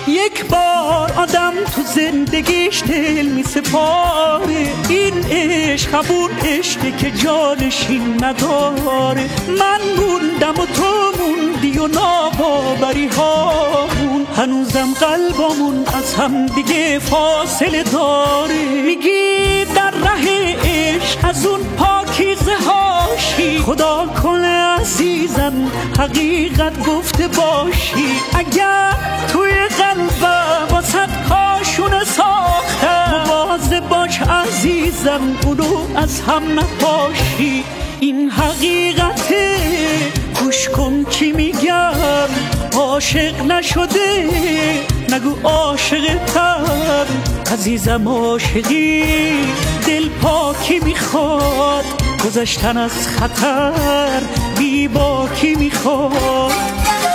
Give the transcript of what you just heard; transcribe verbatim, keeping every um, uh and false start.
یک بار آدم تو زندگیش دل می سپاره، این عشق همون عشقه که جانشین نداره. من موندم و تو موندی و ناباوری هامون، هنوزم قلبمون از هم دیگه فاصله داره. میگی در ره عشق از اون پاکیزه هاشی، خدا کنه عزیزم حقیقت گفته باشی. اگر توی قلبم واسد کاشونه ساختم، مواظب باش عزیزم اونو از هم نپاشی. این حقیقته گوش کن چی میگم، عاشق نشده نگو عاشقتم. عزیزم عاشقی دل پاکی میخواد، گذشتن از خطر بی باکی میخواد.